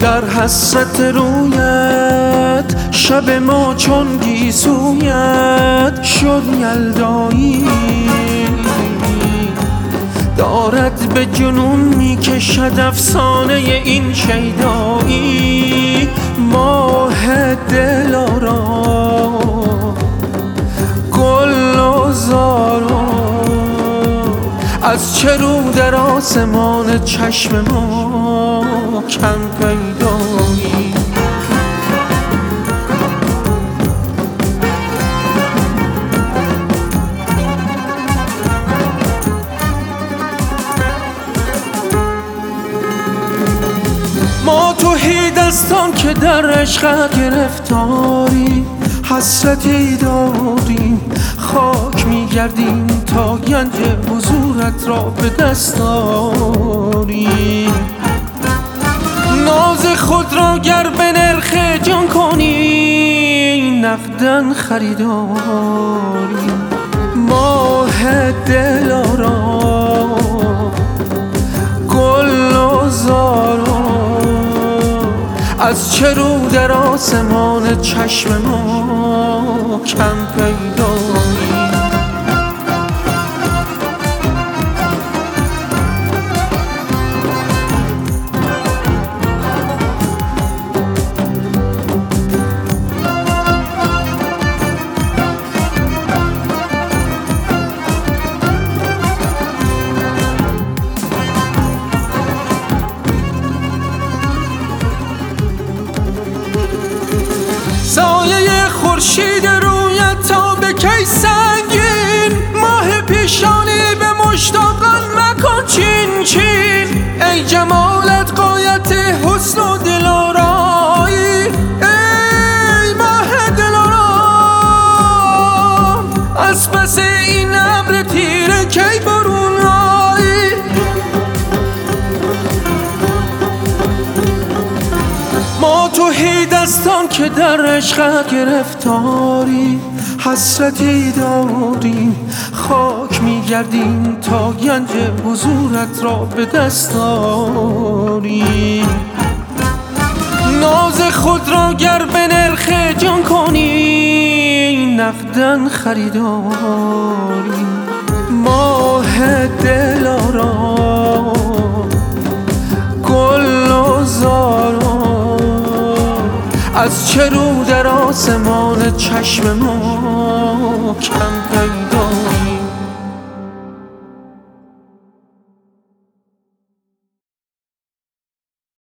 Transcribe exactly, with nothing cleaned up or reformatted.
در حسرت رویت شب ما چون گیسویت شد یلدایی، دارد به جنون میکشد افسانه این شیدایی. ماه دلارام گل و زارا از چه رو در آسمان چشم ما کم پیدایی. ما توهی دستان که در عشق گرفتاری، حسرتی داریم خاک میگردیم تا گنج حضورت را به دست آری. ناز خود را گر به نرخ جان کنی نقدن خریداری. ماه دلارام گل و زارا از چه رو در آسمان چشم ما کم پیدایی. سایه خورشید رویت تا به کی سنگین، ماه پیشانی به مشتاقان مکن چین چین. ای جمالت غایت حسن و دلارایی، ای ماه دلارام از پس این ابر تیره کی برون آیی. ما توهی دستان که در عشق گرفتاری، حسرتی داریم خاک میگردیم تا گنج حضورت را به دست آری. ناز خود را گر به نرخ جان کنی نقدن خریداری. ماه دلارام گل و زارا از چه رو در آسمان چشم ما کم پیدا